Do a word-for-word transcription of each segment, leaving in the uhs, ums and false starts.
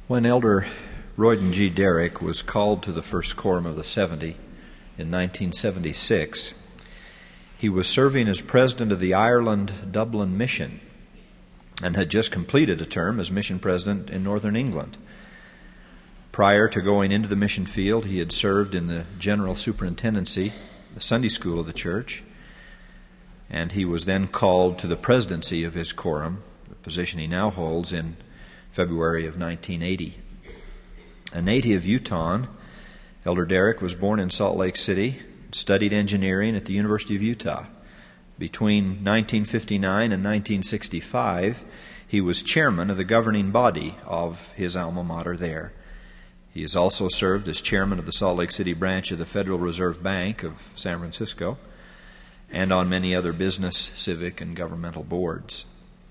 When Elder Royden G. Derrick was called to the First Quorum of the seventy in nineteen seventy-six, he was serving as president of the Ireland Dublin Mission and had just completed a term as mission president in northern England. Prior to going into the mission field, he had served in the general superintendency, the Sunday school of the church, and he was then called to the presidency of his quorum, the position he now holds, in February of nineteen eighty. A native Utahn, Elder Derrick was born in Salt Lake City, studied engineering at the University of Utah. Between nineteen fifty-nine and nineteen sixty-five, he was chairman of the governing body of his alma mater there. He has also served as chairman of the Salt Lake City branch of the Federal Reserve Bank of San Francisco and on many other business, civic, and governmental boards.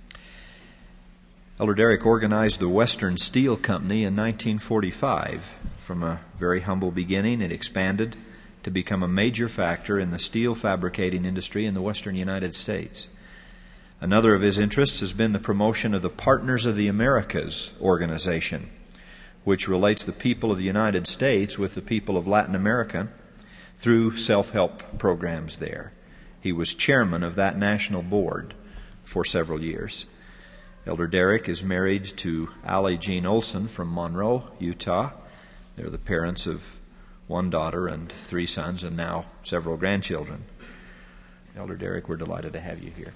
Elder Derrick organized the Western Steel Company in nineteen forty-five. From a very humble beginning, it expanded to become a major factor in the steel fabricating industry in the western United States. Another of his interests has been the promotion of the Partners of the Americas organization, which relates the people of the United States with the people of Latin America through self-help programs there. He was chairman of that national board for several years. Elder Derrick is married to Allie Jean Olson from Monroe, Utah. They're the parents of one daughter and three sons and now several grandchildren. Elder Derrick, we're delighted to have you here.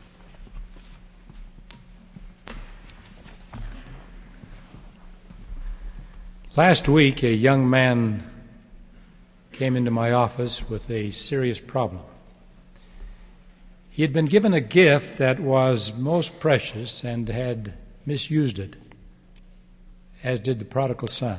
Last week, a young man came into my office with a serious problem. He had been given a gift that was most precious and had misused it, as did the prodigal son.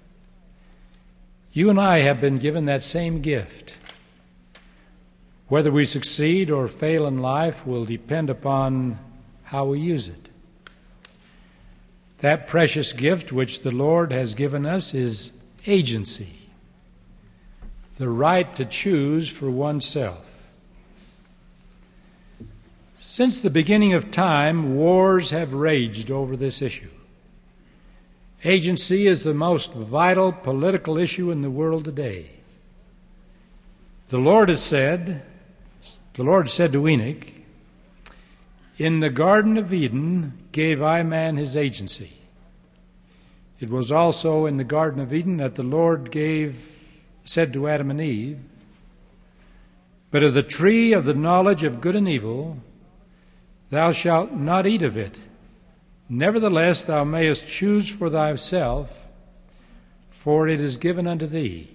You and I have been given that same gift. Whether we succeed or fail in life will depend upon how we use it. That precious gift which the Lord has given us is agency, the right to choose for oneself. Since the beginning of time, wars have raged over this issue. Agency is the most vital political issue in the world today. The Lord has said, the Lord said to Enoch, "In the Garden of Eden gave I man his agency." It was also in the Garden of Eden that the Lord gave, said to Adam and Eve, "But of the tree of the knowledge of good and evil, thou shalt not eat of it. Nevertheless, thou mayest choose for thyself, for it is given unto thee."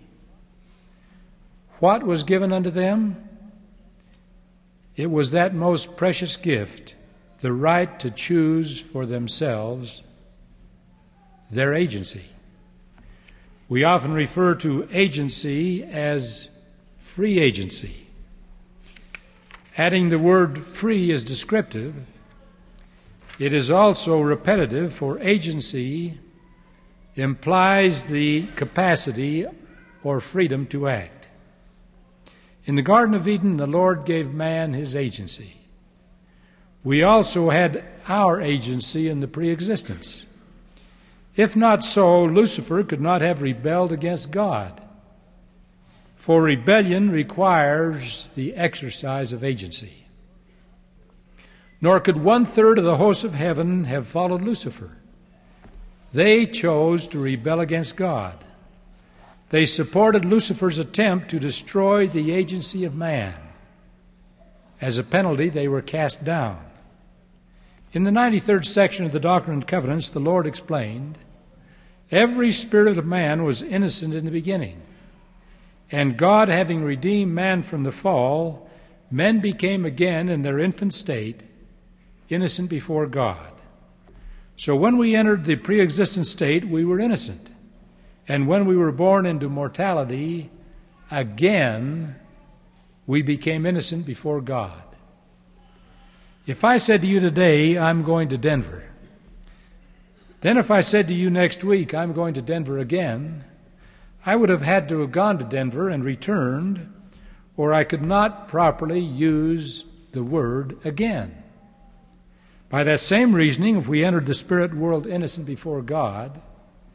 What was given unto them? It was that most precious gift, the right to choose for themselves, their agency. We often refer to agency as free agency. Adding the word free is descriptive. It is also repetitive, for agency implies the capacity or freedom to act. In the Garden of Eden, the Lord gave man his agency. We also had our agency in the pre-existence. If not so, Lucifer could not have rebelled against God. For rebellion requires the exercise of agency. Nor could one-third of the hosts of heaven have followed Lucifer. They chose to rebel against God. They supported Lucifer's attempt to destroy the agency of man. As a penalty, they were cast down. In the ninety-third section of the Doctrine and Covenants, the Lord explained, "Every spirit of man was innocent in the beginning. And God, having redeemed man from the fall, men became again in their infant state innocent before God." So when we entered the pre-existent state, we were innocent. And when we were born into mortality, again, we became innocent before God. If I said to you today, "I'm going to Denver," then if I said to you next week, "I'm going to Denver again," I would have had to have gone to Denver and returned, or I could not properly use the word again. By that same reasoning, if we entered the spirit world innocent before God,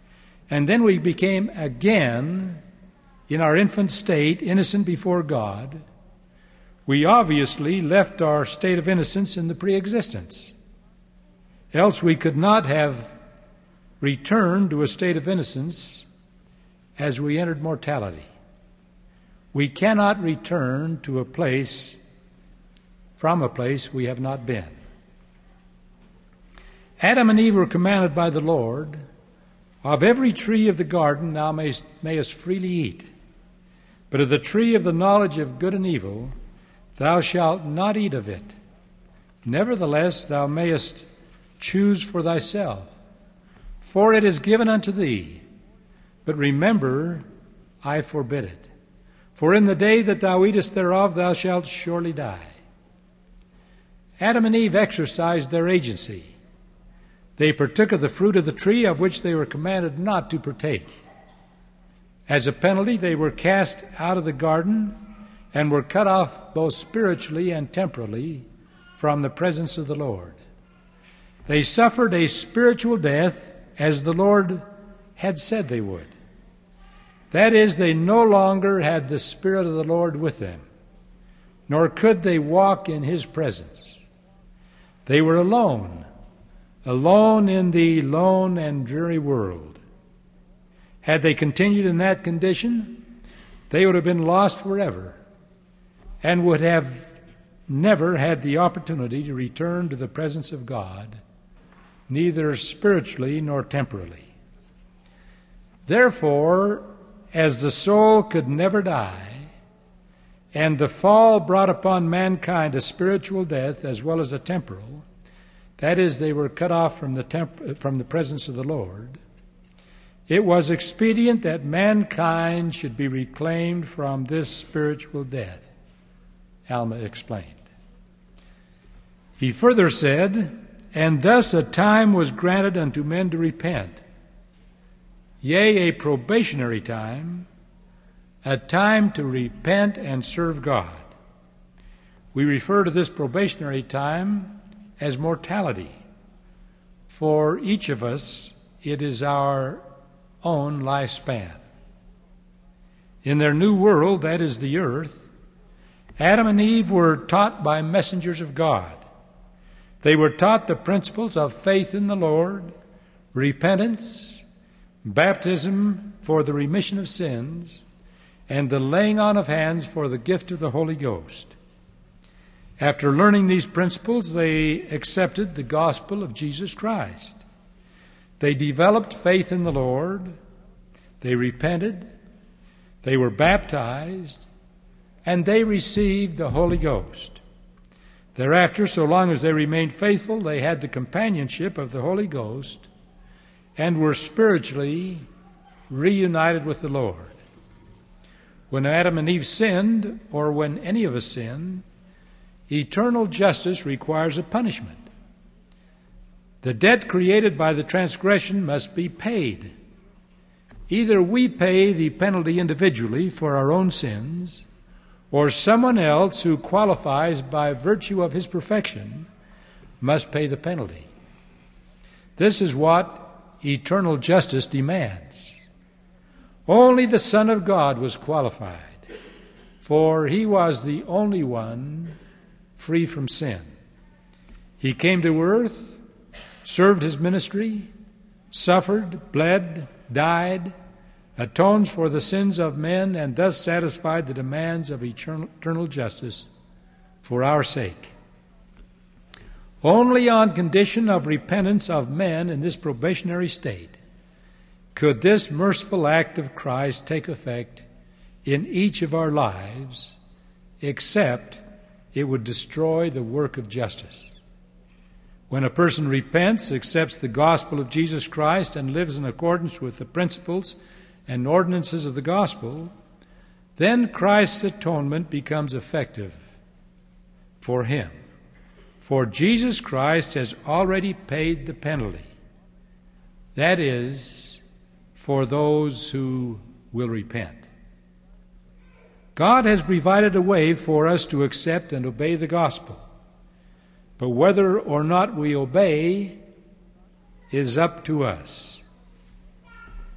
and then we became again, in our infant state, innocent before God, we obviously left our state of innocence in the pre-existence. Else we could not have returned to a state of innocence as we entered mortality. We cannot return to a place, from a place we have not been. Adam and Eve were commanded by the Lord, of every tree of the garden thou mayest, mayest freely eat, but of the tree of the knowledge of good and evil thou shalt not eat of it. Nevertheless thou mayest choose for thyself, for it is given unto thee. But remember, I forbid it. For in the day that thou eatest thereof thou shalt surely die. Adam and Eve exercised their agency. They partook of the fruit of the tree of which they were commanded not to partake. As a penalty, they were cast out of the garden and were cut off both spiritually and temporally from the presence of the Lord. They suffered a spiritual death as the Lord had said they would. That is, they no longer had the Spirit of the Lord with them, nor could they walk in His presence. They were alone, alone in the lone and dreary world. Had they continued in that condition, they would have been lost forever and would have never had the opportunity to return to the presence of God, neither spiritually nor temporally. Therefore, as the soul could never die, and the fall brought upon mankind a spiritual death as well as a temporal, that is, they were cut off from the temp- from the presence of the Lord, it was expedient that mankind should be reclaimed from this spiritual death, Alma explained. He further said, and thus a time was granted unto men to repent, yea, a probationary time, a time to repent and serve God. We refer to this probationary time as mortality. For each of us, it is our own lifespan. In their new world, that is the earth, Adam and Eve were taught by messengers of God. They were taught the principles of faith in the Lord, repentance, baptism for the remission of sins, and the laying on of hands for the gift of the Holy Ghost. After learning these principles, they accepted the gospel of Jesus Christ. They developed faith in the Lord, they repented, they were baptized, and they received the Holy Ghost. Thereafter, so long as they remained faithful, they had the companionship of the Holy Ghost and were spiritually reunited with the Lord. When Adam and Eve sinned, or when any of us sin, eternal justice requires a punishment. The debt created by the transgression must be paid. Either we pay the penalty individually for our own sins, or someone else who qualifies by virtue of his perfection must pay the penalty. This is what eternal justice demands. Only the Son of God was qualified, for he was the only one free from sin. He came to earth, served his ministry, suffered, bled, died, atones for the sins of men, and thus satisfied the demands of eternal, eternal justice for our sake. Only on condition of repentance of men in this probationary state could this merciful act of Christ take effect in each of our lives, except it would destroy the work of justice. When a person repents, accepts the gospel of Jesus Christ, and lives in accordance with the principles and ordinances of the gospel, then Christ's atonement becomes effective for him. For Jesus Christ has already paid the penalty. That is, for those who will repent. God has provided a way for us to accept and obey the gospel. But whether or not we obey is up to us.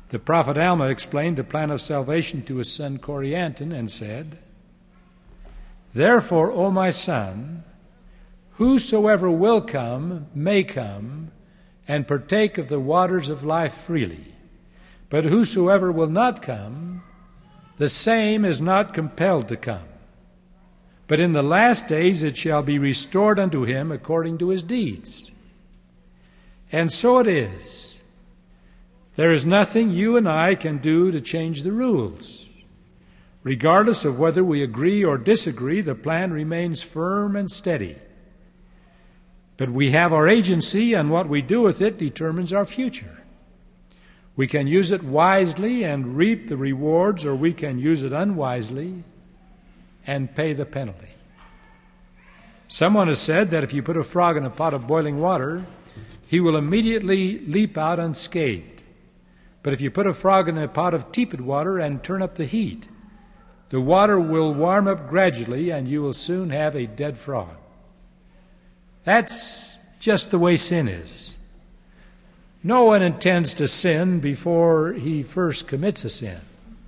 The prophet Alma explained the plan of salvation to his son Corianton and said, "Therefore, O my son, whosoever will come may come and partake of the waters of life freely. But whosoever will not come, the same is not compelled to come. But in the last days it shall be restored unto him according to his deeds." And so it is. There is nothing you and I can do to change the rules. Regardless of whether we agree or disagree, the plan remains firm and steady. But we have our agency, and what we do with it determines our future. We can use it wisely and reap the rewards, or we can use it unwisely and pay the penalty. Someone has said that if you put a frog in a pot of boiling water, he will immediately leap out unscathed. But if you put a frog in a pot of tepid water and turn up the heat, the water will warm up gradually and you will soon have a dead frog. That's just the way sin is. No one intends to sin before he first commits a sin.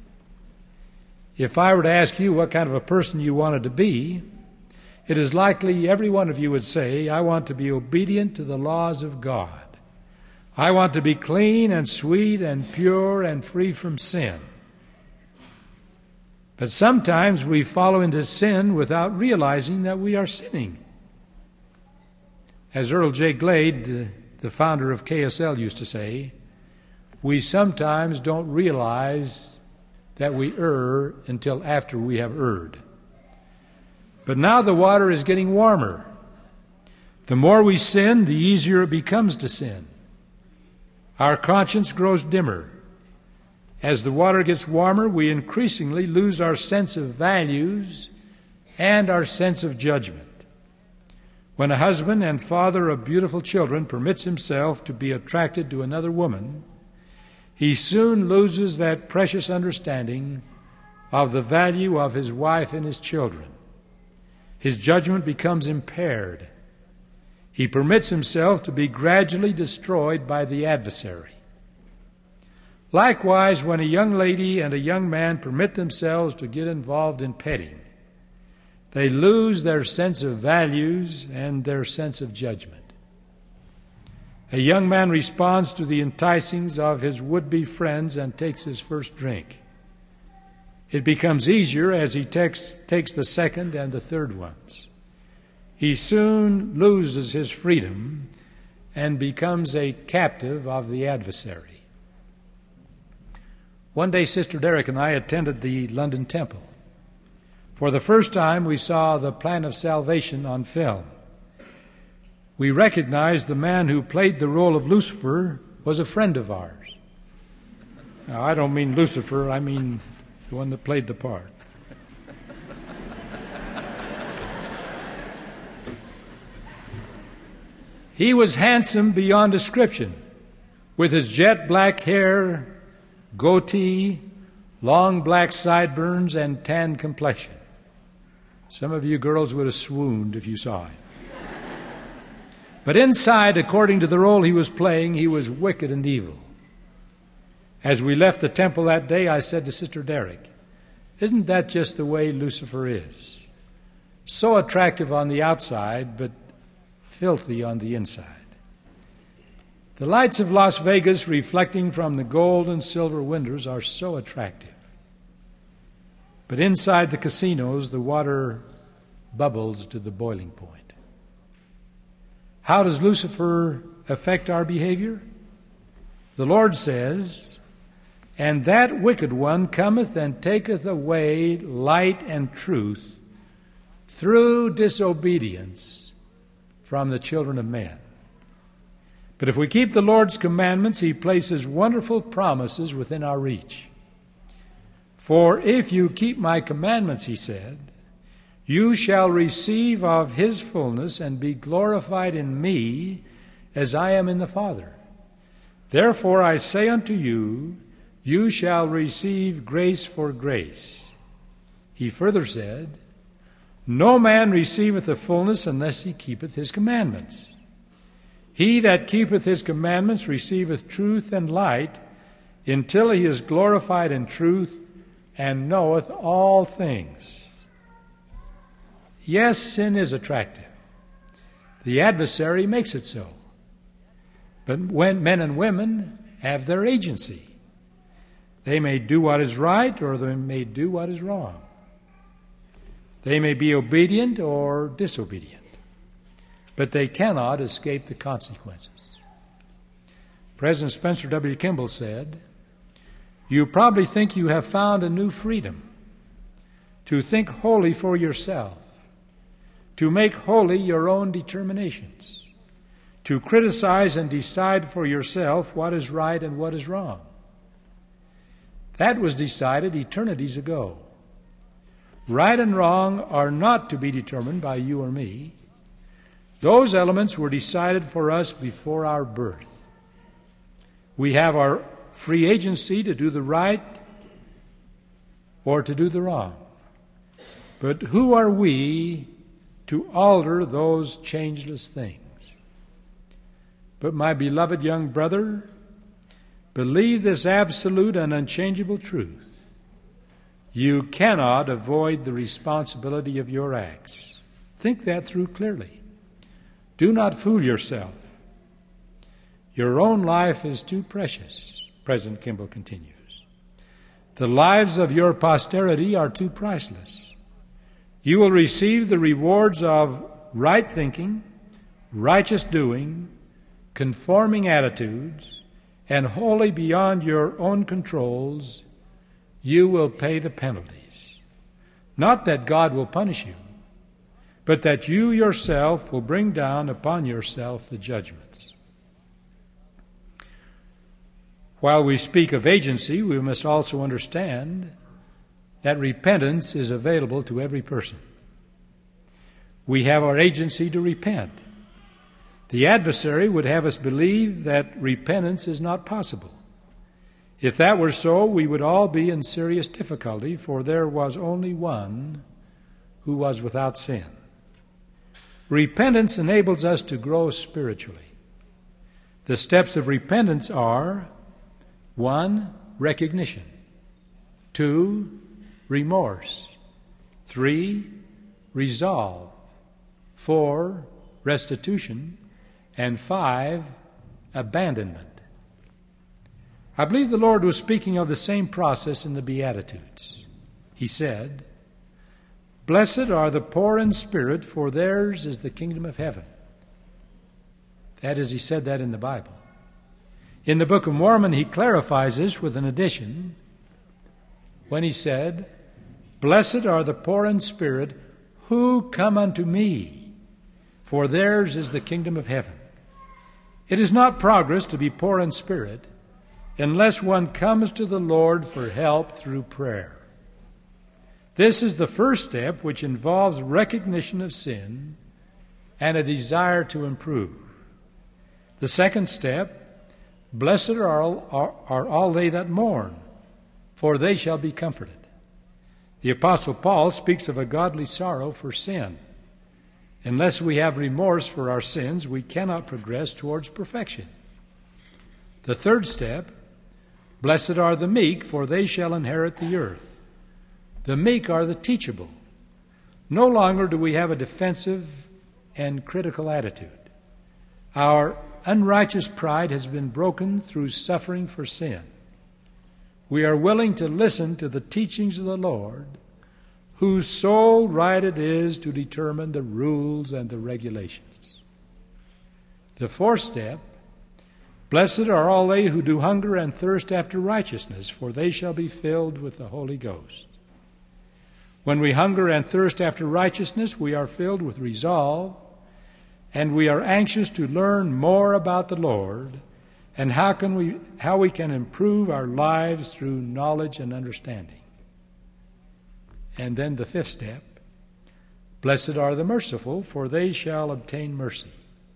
If I were to ask you what kind of a person you wanted to be, it is likely every one of you would say, "I want to be obedient to the laws of God. I want to be clean and sweet and pure and free from sin." But sometimes we follow into sin without realizing that we are sinning. As Earl J. Glade, the, the founder of K S L, used to say, we sometimes don't realize that we err until after we have erred. But now the water is getting warmer. The more we sin, the easier it becomes to sin. Our conscience grows dimmer. As the water gets warmer, we increasingly lose our sense of values and our sense of judgment. When a husband and father of beautiful children permits himself to be attracted to another woman, he soon loses that precious understanding of the value of his wife and his children. His judgment becomes impaired. He permits himself to be gradually destroyed by the adversary. Likewise, when a young lady and a young man permit themselves to get involved in petting, they lose their sense of values and their sense of judgment. A young man responds to the enticings of his would-be friends and takes his first drink. It becomes easier as he takes, takes the second and the third ones. He soon loses his freedom and becomes a captive of the adversary. One day, Sister Derrick and I attended the London Temple. For the first time, we saw the plan of salvation on film. We recognized the man who played the role of Lucifer was a friend of ours. Now, I don't mean Lucifer, I mean the one that played the part. He was handsome beyond description, with his jet black hair, goatee, long black sideburns, and tan complexion. Some of you girls would have swooned if you saw him. But inside, according to the role he was playing, he was wicked and evil. As we left the temple that day, I said to Sister Derrick, "Isn't that just the way Lucifer is? So attractive on the outside, but filthy on the inside." The lights of Las Vegas reflecting from the gold and silver windows are so attractive. But inside the casinos, the water bubbles to the boiling point. How does Lucifer affect our behavior? The Lord says, "And that wicked one cometh and taketh away light and truth through disobedience from the children of men." But if we keep the Lord's commandments, He places wonderful promises within our reach. "For if you keep my commandments," He said, "you shall receive of His fullness and be glorified in me as I am in the Father. Therefore I say unto you, you shall receive grace for grace." He further said, "No man receiveth the fullness unless he keepeth His commandments. He that keepeth His commandments receiveth truth and light, until he is glorified in truth and knoweth all things. Yes, sin is attractive. The adversary makes it so. But when men and women have their agency, they may do what is right or they may do what is wrong. They may be obedient or disobedient, but they cannot escape the consequences. President Spencer W. Kimball said, "You probably think you have found a new freedom to think wholly for yourself, to make holy your own determinations, to criticize and decide for yourself what is right and what is wrong. That was decided eternities ago. Right and wrong are not to be determined by you or me. Those elements were decided for us before our birth. We have our free agency to do the right or to do the wrong. But who are we to alter those changeless things? But my beloved young brother, believe this absolute and unchangeable truth. You cannot avoid the responsibility of your acts. Think that through clearly. Do not fool yourself. Your own life is too precious," President Kimball continues. "The lives of your posterity are too priceless. You will receive the rewards of right thinking, righteous doing, conforming attitudes, and wholly beyond your own controls, you will pay the penalties. Not that God will punish you, but that you yourself will bring down upon yourself the judgments." While we speak of agency, we must also understand that repentance is available to every person. We have our agency to repent. The adversary would have us believe that repentance is not possible. If that were so, we would all be in serious difficulty, for there was only one who was without sin. Repentance enables us to grow spiritually. The steps of repentance are: one, recognition; two, remorse; three, resolve; four, restitution; and five, abandonment. I believe the Lord was speaking of the same process in the Beatitudes. He said, "Blessed are the poor in spirit, for theirs is the kingdom of heaven." That is, he said that in the Bible. In the Book of Mormon, he clarifies this with an addition when he said, "Blessed are the poor in spirit who come unto me, for theirs is the kingdom of heaven." It is not progress to be poor in spirit unless one comes to the Lord for help through prayer. This is the first step, which involves recognition of sin and a desire to improve. The second step, blessed are all, are, are all they that mourn, for they shall be comforted. The Apostle Paul speaks of a godly sorrow for sin. Unless we have remorse for our sins, we cannot progress towards perfection. The third step, blessed are the meek, for they shall inherit the earth. The meek are the teachable. No longer do we have a defensive and critical attitude. Our unrighteous pride has been broken through suffering for sin. We are willing to listen to the teachings of the Lord, whose sole right it is to determine the rules and the regulations. The fourth step, blessed are all they who do hunger and thirst after righteousness, for they shall be filled with the Holy Ghost. When we hunger and thirst after righteousness, we are filled with resolve, and we are anxious to learn more about the Lord and how can we how we can improve our lives through knowledge and understanding. And then the fifth step, blessed are the merciful, for they shall obtain mercy.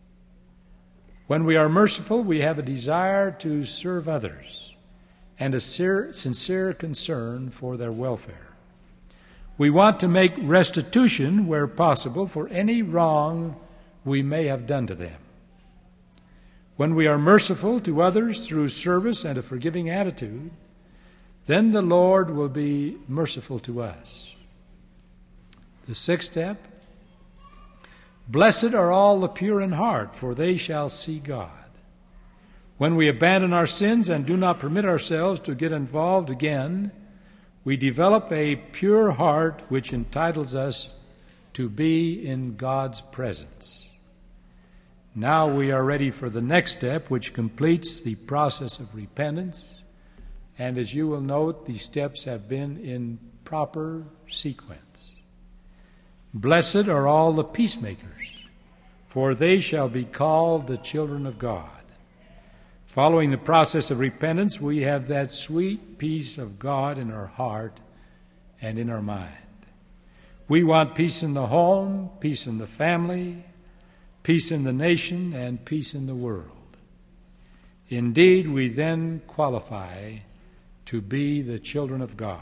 When we are merciful, we have a desire to serve others and a sincere concern for their welfare. We want to make restitution where possible for any wrong we may have done to them. when we are merciful to others through service and a forgiving attitude, then the Lord will be merciful to us. The sixth step, blessed are all the pure in heart, for they shall see God. When we abandon our sins and do not permit ourselves to get involved again, we develop a pure heart which entitles us to be in God's presence. Now we are ready for the next step, which completes the process of repentance. And as you will note, these steps have been in proper sequence. Blessed are all the peacemakers, for they shall be called the children of God. Following the process of repentance, we have that sweet peace of God in our heart and in our mind. We want peace in the home, peace in the family, peace in the nation, and peace in the world. Indeed, we then qualify to be the children of God.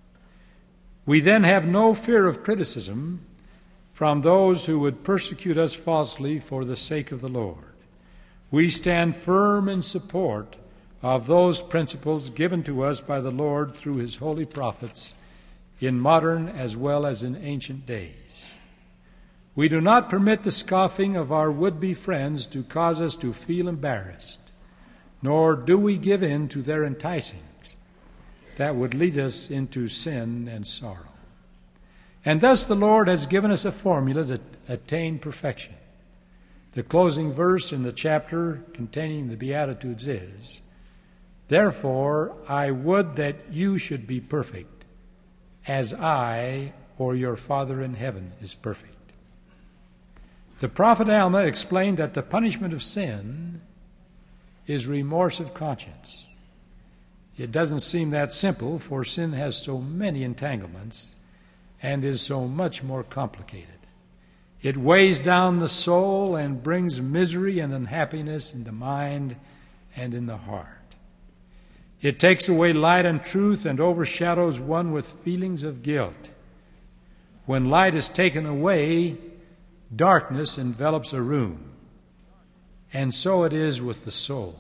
We then have no fear of criticism from those who would persecute us falsely for the sake of the Lord. We stand firm in support of those principles given to us by the Lord through his holy prophets in modern as well as in ancient days. We do not permit the scoffing of our would-be friends to cause us to feel embarrassed, nor do we give in to their enticings that would lead us into sin and sorrow. And thus the Lord has given us a formula to attain perfection. The closing verse in the chapter containing the Beatitudes is, "Therefore I would that you should be perfect, as I, or your Father in heaven, is perfect." The prophet Alma explained that the punishment of sin is remorse of conscience. It doesn't seem that simple, for sin has so many entanglements and is so much more complicated. It weighs down the soul and brings misery and unhappiness in the mind and in the heart. It takes away light and truth and overshadows one with feelings of guilt. When light is taken away, darkness envelops a room. And so it is with the soul.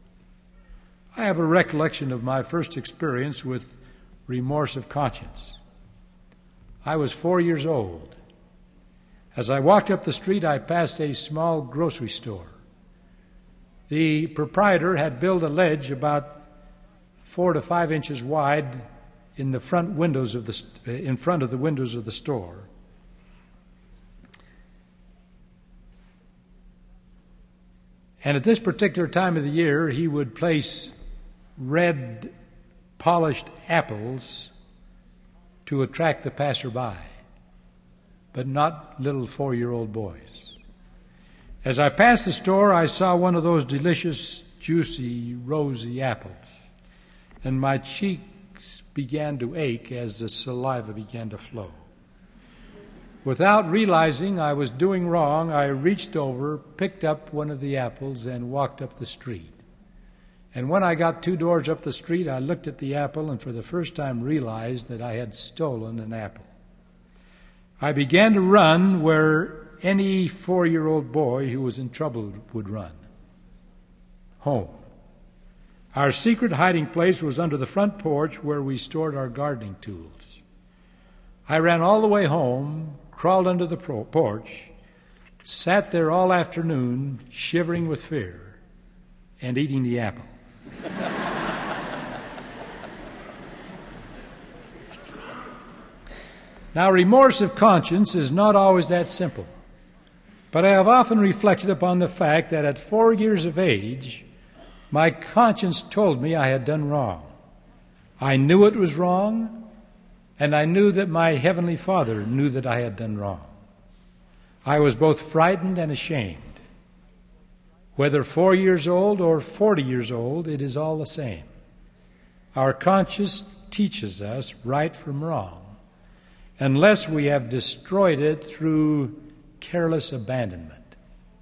I have a recollection of my first experience with remorse of conscience. I was four years old. As I walked up the street, I passed a small grocery store. The proprietor had built a ledge about four to five inches wide in the front windows of the in front of the windows of the store. And at this particular time of the year, he would place red polished apples to attract the passerby, but not little four-year-old boys. As I passed the store, I saw one of those delicious, juicy, rosy apples, and my cheeks began to ache as the saliva began to flow. Without realizing I was doing wrong, I reached over, picked up one of the apples, and walked up the street. And when I got two doors up the street, I looked at the apple and for the first time realized that I had stolen an apple. I began to run where any four-year-old boy who was in trouble would run. Home. Our secret hiding place was under the front porch where we stored our gardening tools. I ran all the way home, crawled under the porch, sat there all afternoon, shivering with fear, and eating the apple. Now, remorse of conscience is not always that simple, but I have often reflected upon the fact that at four years of age, my conscience told me I had done wrong. I knew it was wrong, and I knew that my Heavenly Father knew that I had done wrong. I was both frightened and ashamed. Whether four years old or forty years old, it is all the same. Our conscience teaches us right from wrong, unless we have destroyed it through careless abandonment.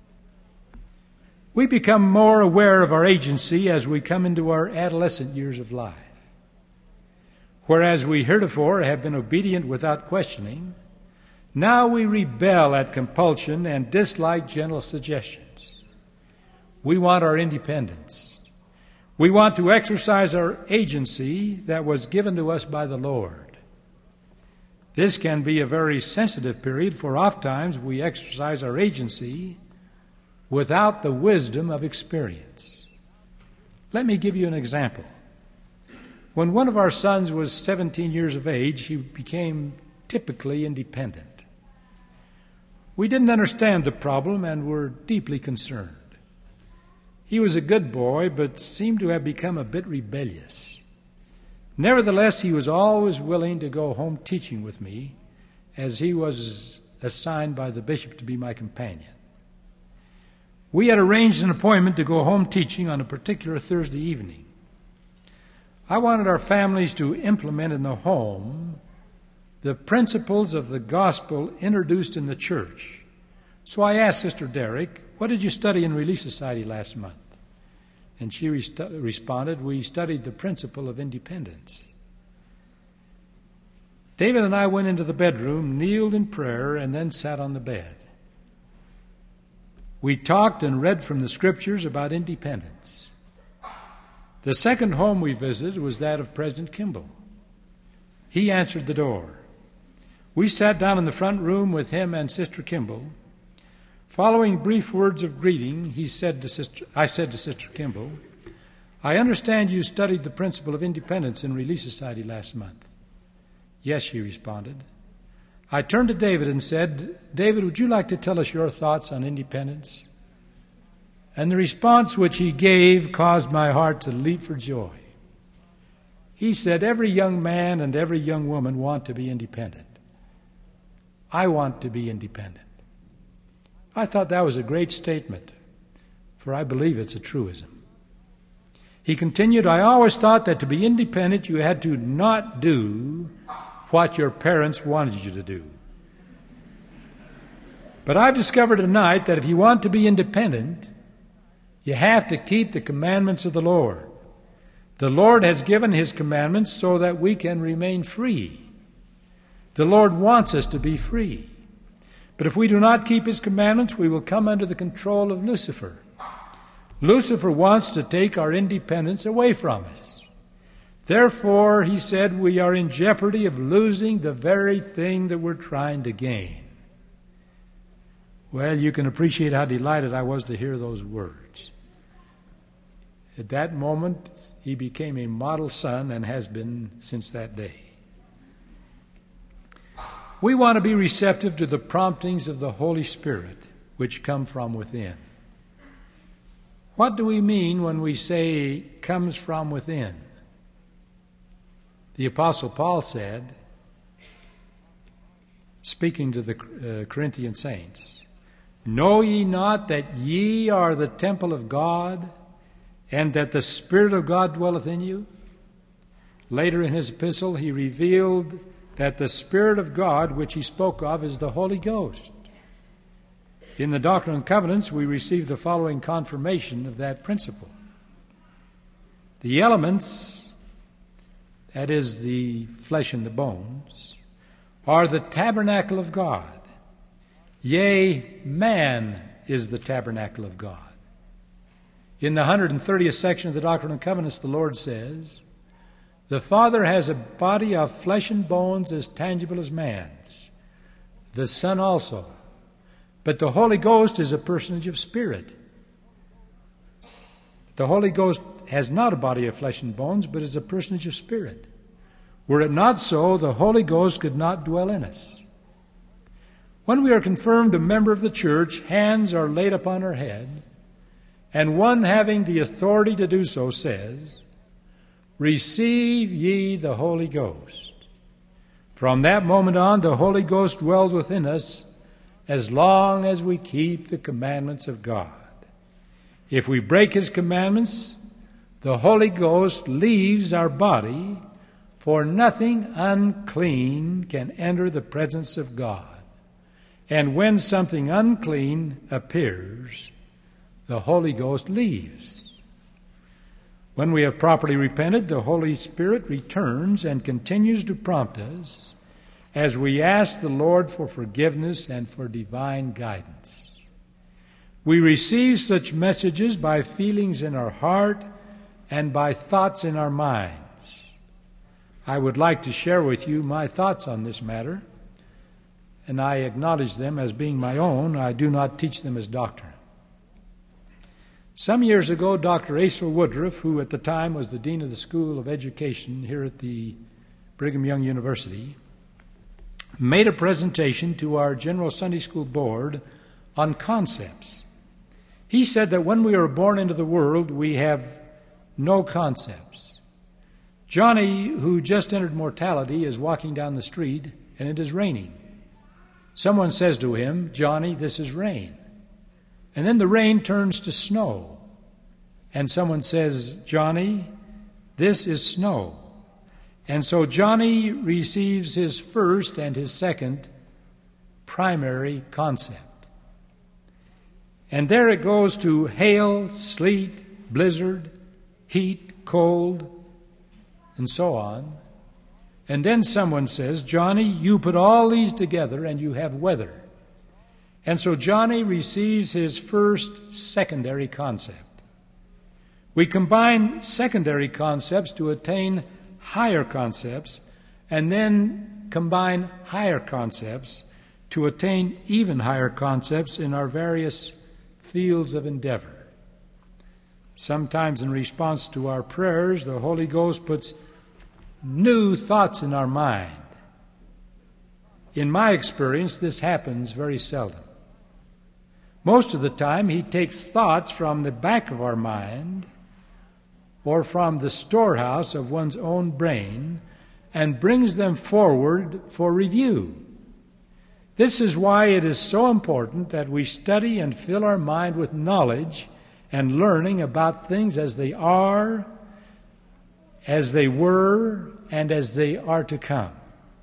We become more aware of our agency as we come into our adolescent years of life. Whereas we heretofore have been obedient without questioning, now we rebel at compulsion and dislike gentle suggestions. We want our independence. We want to exercise our agency that was given to us by the Lord. This can be a very sensitive period, for oftentimes we exercise our agency without the wisdom of experience. Let me give you an example. When one of our sons was seventeen years of age, he became typically independent. We didn't understand the problem and were deeply concerned. He was a good boy, but seemed to have become a bit rebellious. Nevertheless, he was always willing to go home teaching with me, as he was assigned by the bishop to be my companion. We had arranged an appointment to go home teaching on a particular Thursday evening. I wanted our families to implement in the home the principles of the gospel introduced in the church. So I asked Sister Derrick, "What did you study in Relief Society last month?" And she rest- responded, "We studied the principle of independence." David and I went into the bedroom, kneeled in prayer, and then sat on the bed. We talked and read from the Scriptures about independence. The second home we visited was that of President Kimball. He answered the door. We sat down in the front room with him and Sister Kimball. Following brief words of greeting, he said to Sister, I said to Sister Kimball, "I understand you studied the principle of independence in Relief Society last month." "Yes," she responded. I turned to David and said, "David, would you like to tell us your thoughts on independence?" And the response which he gave caused my heart to leap for joy. He said, "Every young man and every young woman want to be independent. I want to be independent." I thought that was a great statement, for I believe it's a truism. He continued, "I always thought that to be independent you had to not do what your parents wanted you to do. But I've discovered tonight that if you want to be independent, you have to keep the commandments of the Lord. The Lord has given His commandments so that we can remain free. The Lord wants us to be free. But if we do not keep His commandments, we will come under the control of Lucifer. Lucifer wants to take our independence away from us. Therefore, he said, we are in jeopardy of losing the very thing that we're trying to gain." Well, you can appreciate how delighted I was to hear those words. At that moment, he became a model son and has been since that day. We want to be receptive to the promptings of the Holy Spirit, which come from within. What do we mean when we say comes from within? The Apostle Paul said, speaking to the uh, Corinthian saints, "Know ye not that ye are the temple of God, and that the Spirit of God dwelleth in you?" Later in his epistle, he revealed that the Spirit of God, which he spoke of, is the Holy Ghost. In the Doctrine and Covenants, we receive the following confirmation of that principle. The elements, that is, the flesh and the bones, are the tabernacle of God. Yea, man is the tabernacle of God. In the one hundred thirtieth section of the Doctrine and Covenants, the Lord says, "The Father has a body of flesh and bones as tangible as man's, the Son also. But the Holy Ghost is a personage of spirit." The Holy Ghost has not a body of flesh and bones, but is a personage of spirit. Were it not so, the Holy Ghost could not dwell in us. When we are confirmed a member of the church, hands are laid upon our head, and one having the authority to do so says, "Receive ye the Holy Ghost." From that moment on, the Holy Ghost dwells within us as long as we keep the commandments of God. If we break His commandments, the Holy Ghost leaves our body, for nothing unclean can enter the presence of God. And when something unclean appears, the Holy Ghost leaves. When we have properly repented, the Holy Spirit returns and continues to prompt us as we ask the Lord for forgiveness and for divine guidance. We receive such messages by feelings in our heart and by thoughts in our minds. I would like to share with you my thoughts on this matter, and I acknowledge them as being my own. I do not teach them as doctrine. Some years ago, Doctor Asa Woodruff, who at the time was the Dean of the School of Education here at the Brigham Young University, made a presentation to our General Sunday School Board on concepts. He said that when we are born into the world, we have no concepts. Johnny, who just entered mortality, is walking down the street, and it is raining. Someone says to him, "Johnny, this is rain." And then the rain turns to snow. And someone says, "Johnny, this is snow." And so Johnny receives his first and his second primary concept. And there it goes to hail, sleet, blizzard, heat, cold, and so on. And then someone says, "Johnny, you put all these together and you have weather." And so Johnny receives his first secondary concept. We combine secondary concepts to attain higher concepts, and then combine higher concepts to attain even higher concepts in our various fields of endeavor. Sometimes in response to our prayers, the Holy Ghost puts new thoughts in our mind. In my experience, this happens very seldom. Most of the time, He takes thoughts from the back of our mind or from the storehouse of one's own brain and brings them forward for review. This is why it is so important that we study and fill our mind with knowledge and learning about things as they are, as they were, and as they are to come.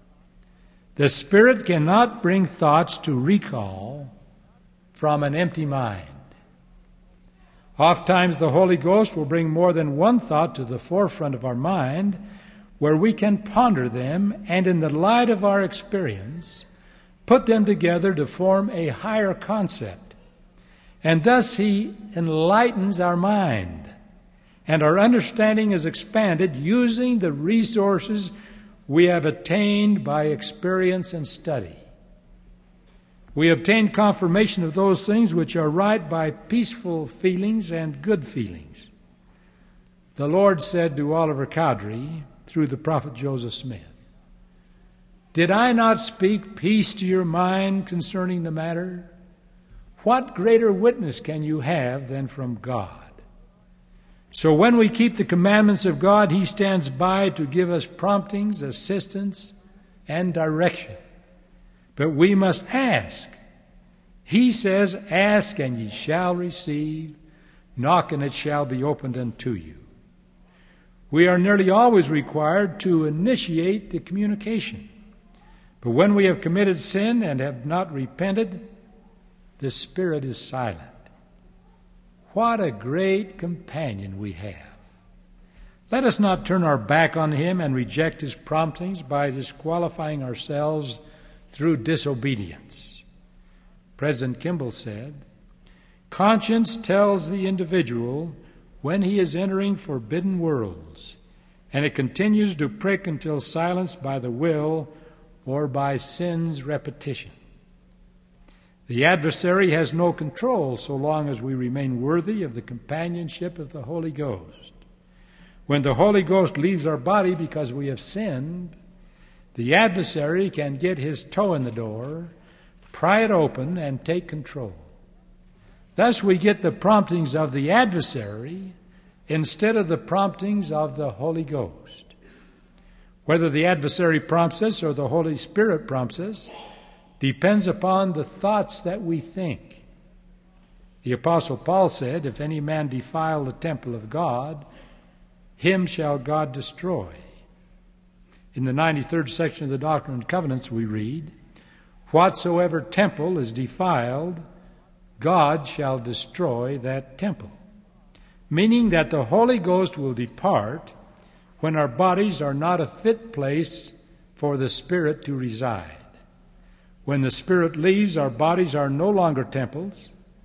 The Spirit cannot bring thoughts to recall from an empty mind. Oftentimes the Holy Ghost will bring more than one thought to the forefront of our mind where we can ponder them and in the light of our experience put them together to form a higher concept. And thus He enlightens our mind, and our understanding is expanded using the resources we have attained by experience and study. We obtain confirmation of those things which are right by peaceful feelings and good feelings. The Lord said to Oliver Cowdery through the prophet Joseph Smith, "Did I not speak peace to your mind concerning the matter? What greater witness can you have than from God?" So when we keep the commandments of God, He stands by to give us promptings, assistance, and direction. But we must ask. He says, "Ask and ye shall receive. Knock and it shall be opened unto you." We are nearly always required to initiate the communication. But when we have committed sin and have not repented, the Spirit is silent. What a great companion we have. Let us not turn our back on Him and reject His promptings by disqualifying ourselves through disobedience. President Kimball said, "Conscience tells the individual when he is entering forbidden worlds, and it continues to prick until silenced by the will or by sin's repetition. The adversary has no control so long as we remain worthy of the companionship of the Holy Ghost. When the Holy Ghost leaves our body because we have sinned, the adversary can get his toe in the door, pry it open, and take control. Thus we get the promptings of the adversary instead of the promptings of the Holy Ghost. Whether the adversary prompts us or the Holy Spirit prompts us depends upon the thoughts that we think. The Apostle Paul said, "If any man defile the temple of God, him shall God destroy." In the ninety-third section of the Doctrine and Covenants we read, "Whatsoever temple is defiled, God shall destroy that temple," meaning that the Holy Ghost will depart when our bodies are not a fit place for the Spirit to reside. When the Spirit leaves, our bodies are no longer temples.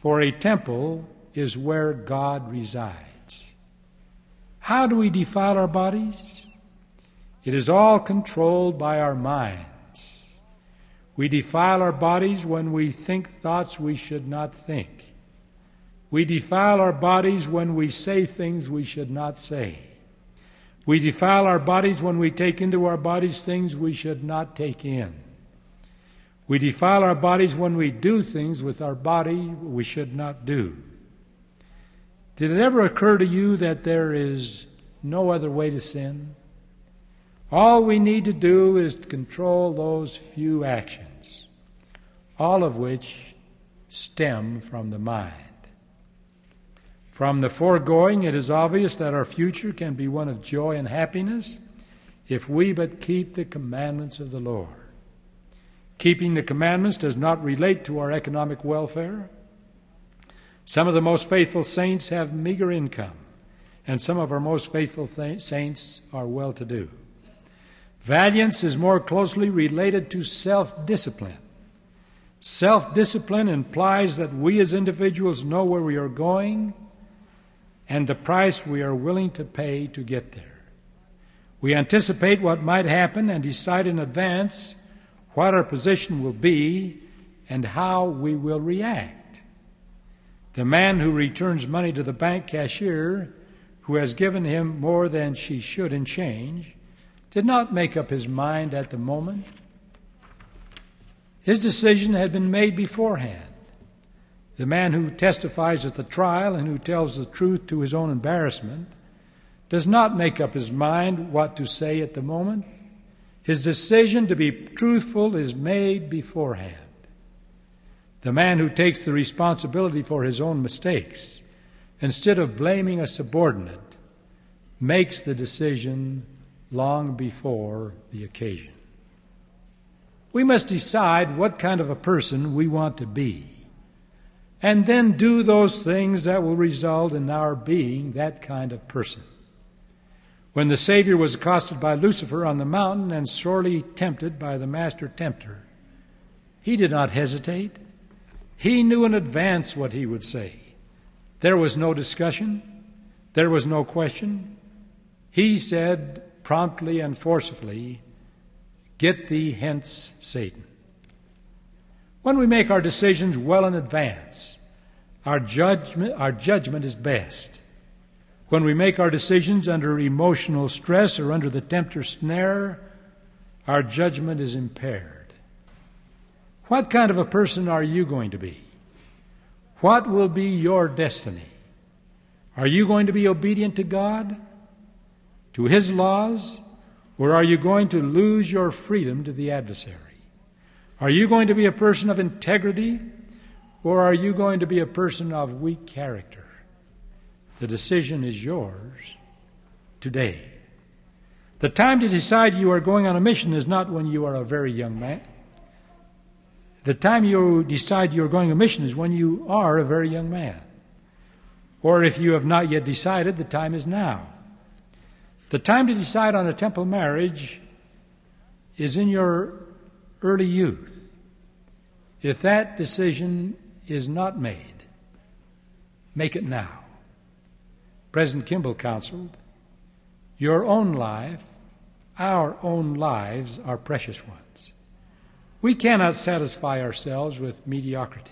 for a temple is where God resides. How do we defile our bodies? It is all controlled by our minds. We defile our bodies when we think thoughts we should not think. We defile our bodies when we say things we should not say. We defile our bodies when we take into our bodies things we should not take in. We defile our bodies when we do things with our body we should not do. Did it ever occur to you that there is no other way to sin? All we need to do is to control those few actions, all of which stem from the mind. From the foregoing, it is obvious that our future can be one of joy and happiness if we but keep the commandments of the Lord. Keeping the commandments does not relate to our economic welfare. Some of the most faithful saints have meager income, and some of our most faithful th- saints are well-to-do. Valiance is more closely related to self-discipline. Self-discipline implies that we as individuals know where we are going and the price we are willing to pay to get there. We anticipate what might happen and decide in advance what our position will be and how we will react. The man who returns money to the bank cashier who has given him more than she should in change did not make up his mind at the moment. His decision had been made beforehand. The man who testifies at the trial and who tells the truth to his own embarrassment does not make up his mind what to say at the moment. His decision to be truthful is made beforehand. The man who takes the responsibility for his own mistakes, instead of blaming a subordinate, makes the decision long before the occasion. We must decide what kind of a person we want to be, and then do those things that will result in our being that kind of person. When the Savior was accosted by Lucifer on the mountain and sorely tempted by the master tempter, he did not hesitate. He knew in advance what he would say. There was no discussion. There was no question. He said promptly and forcefully, "Get thee hence, Satan." When we make our decisions well in advance, our judgment, our judgment is best. When we make our decisions under emotional stress or under the tempter's snare, our judgment is impaired. What kind of a person are you going to be? What will be your destiny? Are you going to be obedient to God, to His laws, or are you going to lose your freedom to the adversary? Are you going to be a person of integrity, or are you going to be a person of weak character? The decision is yours today. The time to decide you are going on a mission is not when you are a very young man. The time you decide you are going on a mission is when you are a very young man. Or if you have not yet decided, the time is now. The time to decide on a temple marriage is in your early youth. If that decision is not made, make it now. President Kimball counseled, your own life, our own lives are precious ones. We cannot satisfy ourselves with mediocrity.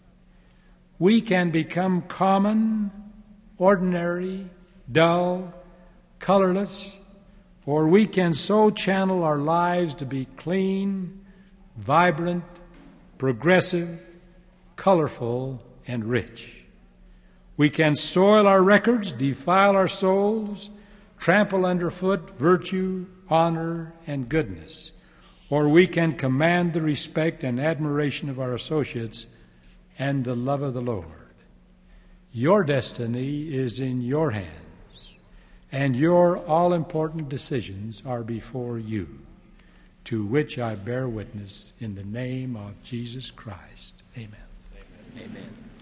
We can become common, ordinary, dull, colorless, or we can so channel our lives to be clean, vibrant, progressive, colorful, and rich. We can soil our records, defile our souls, trample underfoot virtue, honor, and goodness. Or we can command the respect and admiration of our associates and the love of the Lord. Your destiny is in your hands, and your all-important decisions are before you, to which I bear witness in the name of Jesus Christ. Amen. Amen. Amen.